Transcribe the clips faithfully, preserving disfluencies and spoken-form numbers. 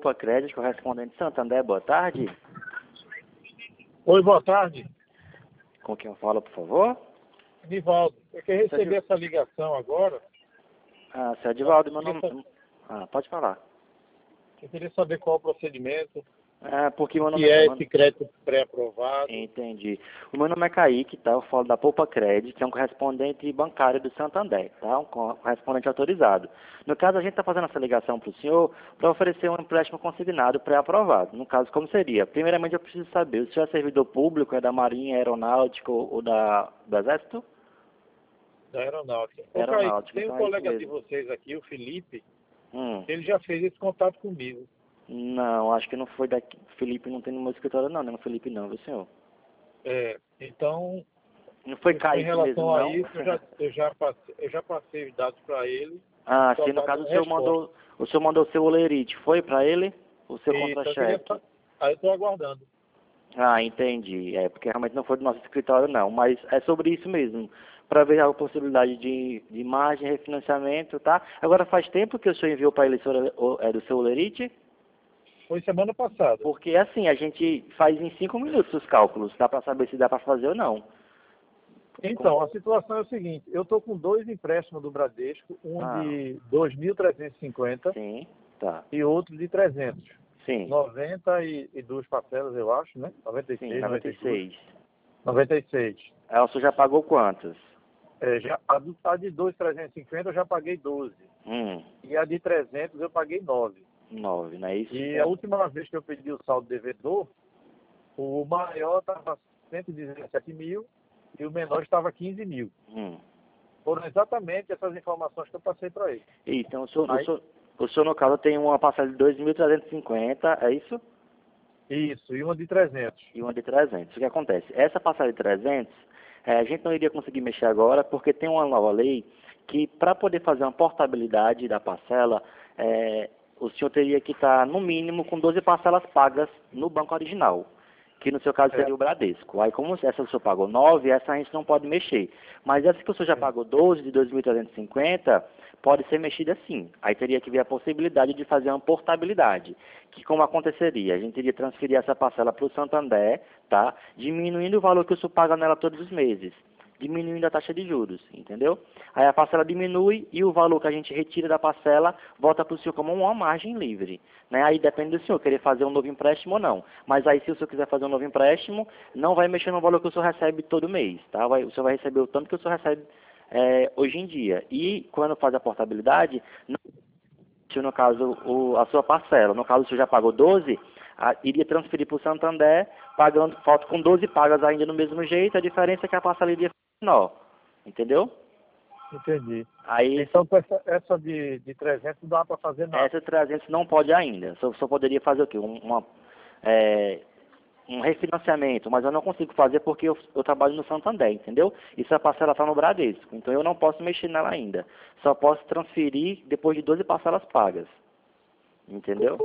Poupa Crédito, correspondente Santander, boa tarde. Oi, boa tarde. Com quem eu falo, por favor? Nivaldo, eu quero receber Seu... essa ligação agora. Ah, seu Edivaldo, meu nome... Saber... Ah, pode falar. Eu queria saber qual é o procedimento, Ah, porque meu o nome que é... é Mano... esse crédito pré-aprovado. Entendi. O meu nome é Kaique, tá? Eu falo da Poupa Crédito, que é um correspondente bancário do Santander, tá? Um correspondente autorizado. No caso, a gente está fazendo essa ligação para o senhor para oferecer um empréstimo consignado pré-aprovado. No caso, como seria? Primeiramente, eu preciso saber, o senhor é servidor público, é da Marinha, Aeronáutica ou da, do Exército? Da aeronáutica. Ô, Kaique, Aeronáutica, tem um então é isso colega de mesmo. vocês aqui, o Felipe, Hum. ele já fez esse contato comigo. Não, acho que não foi daqui. Felipe não tem no meu escritório, não, não é Felipe não, viu, senhor? É, então, Não foi em Kaique mesmo, relação a não? isso, eu já, eu já, passei, eu já passei os dados para ele, Ah, só sim, no caso aguardo o a senhor resposta. mandou, o senhor mandou o seu olerite, foi para ele? O seu E, então, eu queria... contra-cheque? Aí eu estou aguardando. Ah, entendi. É, porque realmente não foi do nosso escritório, não. Mas é sobre isso mesmo. Para ver a possibilidade de, de margem, refinanciamento, tá? Agora, faz tempo que o senhor enviou para ele o, é, do seu olerite? Foi semana passada. Porque, assim, a gente faz em cinco minutos os cálculos. Dá para saber se dá para fazer ou não. Então, a situação é o seguinte, eu estou com dois empréstimos do Bradesco, um Ah, de dois mil trezentos e cinquenta sim, tá. e outro de trezentos. Sim, noventa e duas parcelas, eu acho, né? noventa e sim, seis, noventa noventa e e duas. seis. noventa e seis. Aí o senhor já pagou quantas? É, já, a, do, a de dois mil trezentos e cinquenta eu já paguei doze. Hum, E a de trezentos eu paguei nove. nove, não é isso? E a Então, última vez que eu pedi o saldo devedor, o maior estava cento e dezessete mil e o menor estava quinze mil. hum. Foram exatamente essas informações que eu passei para ele. Então, o senhor, o, Aí, senhor, o senhor, no caso, tem uma parcela de dois mil trezentos e cinquenta, é isso? isso, e uma de trezentos. E uma de trezentos. O que acontece? Essa parcela de trezentos, é, a gente não iria conseguir mexer agora, porque tem uma nova lei que, para poder fazer uma portabilidade da parcela, é, o senhor teria que estar, no mínimo, com doze parcelas pagas no banco original, que no seu caso É, seria o Bradesco. Aí, como essa o senhor pagou nove, essa a gente não pode mexer. Mas essa que o senhor já sim. pagou doze de dois mil trezentos e cinquenta, pode ser mexida sim. Aí teria que ver a possibilidade de fazer uma portabilidade. Que como aconteceria? A gente iria transferir essa parcela para o Santander, tá? Diminuindo o valor que o senhor paga nela todos os meses. Diminuindo a taxa de juros, entendeu? Aí a parcela diminui e o valor que a gente retira da parcela volta para o senhor como uma margem livre. Né? Aí depende do senhor querer fazer um novo empréstimo ou não. Mas aí se o senhor quiser fazer um novo empréstimo, não vai mexer no valor que o senhor recebe todo mês. Tá? Vai, o senhor vai receber o tanto que o senhor recebe é, hoje em dia. E quando faz a portabilidade, não no caso o, a sua parcela. No caso, o senhor já pagou doze, a, iria transferir para o Santander, pagando, falta com doze pagas ainda no mesmo jeito, a diferença é que a parcela iria ficar menor. Entendeu? Entendi. Aí, Então, com essa, essa de, de trezentos não dá para fazer nada. essa trezentos não pode ainda. Só, só poderia fazer o quê? Um, uma, é, um refinanciamento, mas eu não consigo fazer porque eu, eu trabalho no Santander, entendeu? E essa parcela está no Bradesco, então eu não posso mexer nela ainda. Só posso transferir depois de doze parcelas pagas, entendeu?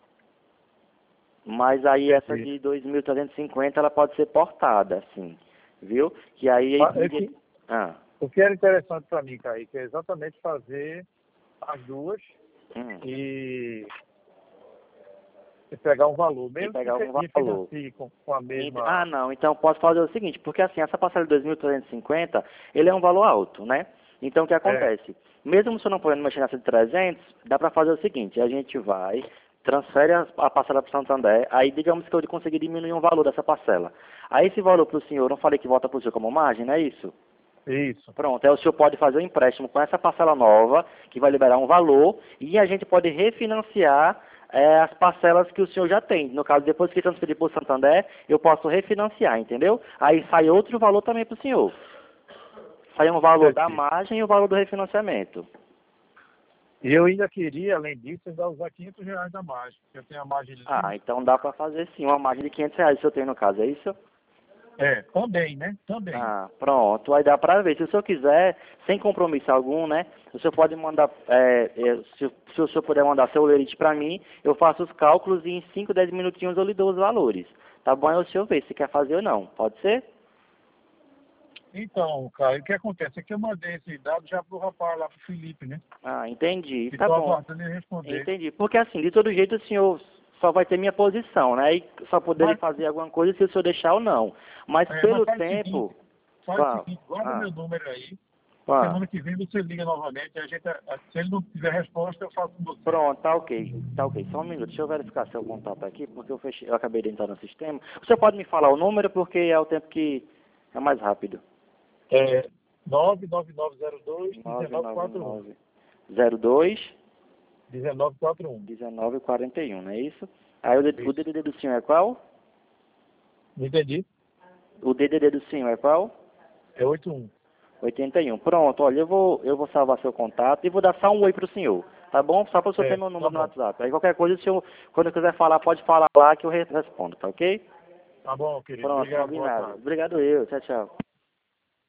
Mas aí essa Entendi. de dois mil trezentos e cinquenta ela pode ser portada, sim, viu? Que aí Ah, é iria... que- Ah, O que era interessante para mim, Kaique, é exatamente fazer as duas hum, e, e pegar um valor, e mesmo que pegar fe- algum me valor. financie com, com a Ent- mesma... Ah, não. Então posso fazer o seguinte, porque assim, essa parcela de dois mil trezentos e cinquenta, ele é um valor alto, né? Então o que É, acontece? Mesmo se eu não podendo mexer nessa de trezentos, dá para fazer o seguinte, a gente vai, transfere a, a parcela para o Santander, aí digamos que eu conseguir diminuir um valor dessa parcela. Aí esse valor para o senhor, eu não falei que volta para o senhor como margem, não é isso? isso. Pronto, aí o senhor pode fazer um empréstimo com essa parcela nova, que vai liberar um valor, e a gente pode refinanciar é, as parcelas que o senhor já tem. No caso, depois que transferir para o Santander, eu posso refinanciar, entendeu? Aí sai outro valor também para o senhor. Sai um valor da Entendi. margem e o valor do refinanciamento. E eu ainda queria, além disso, ainda usar quinhentos reais da margem, porque eu tenho a margem Ah, livre. então dá para fazer sim, uma margem de quinhentos reais se eu tenho no caso, é isso? É, também, né? Também. Ah, pronto, aí dá pra ver. Se o senhor quiser, sem compromisso algum, né? O senhor pode mandar, é, é, se, se o senhor puder mandar seu lerite pra mim, eu faço os cálculos e em cinco, dez minutinhos eu lhe dou os valores. Tá bom? Aí o senhor vê se quer fazer ou não. Pode ser? Então, cara, o que acontece é que eu mandei esse dado já pro rapaz lá, pro Felipe, né? Ah, entendi. E Tá tô bom. aguardando ele responder. Entendi. Porque assim, de todo jeito o senhor só vai ter minha posição, né? E só poderia Mas- fazer alguma coisa se o senhor deixar ou não. Mas É, pelo mas faz o tempo... seguinte, faz Pá, o seguinte, guarda ah, meu número aí. pá. Semana que vem você liga novamente. A gente, a- se ele não tiver resposta, eu faço com você. Pronto, tá ok. Tá ok. Só um minuto. Deixa eu verificar seu contato aqui, porque eu, fechei, eu acabei de entrar no sistema. O senhor pode me falar o número, porque é o tempo que é mais rápido. É nove nove nove zero dois um nove nove nove quatro um. nove zero dois um nove quatro um. um nove quarenta e um, não é isso? Aí o, D- o Isso. D D D do senhor é qual? Não entendi? O D D D do senhor é qual? É oito um. oitenta e um. Pronto, olha, eu vou, eu vou salvar seu contato e vou dar só um oi pro senhor. Tá bom? Só para o senhor ter É, meu tá número no bom. WhatsApp. Aí qualquer coisa, se eu, quando eu quiser falar, pode falar lá que eu re- respondo, tá ok? Tá bom, querido. Pronto, Obrigado. Boa combinado. tarde. Obrigado eu. Tchau, tchau.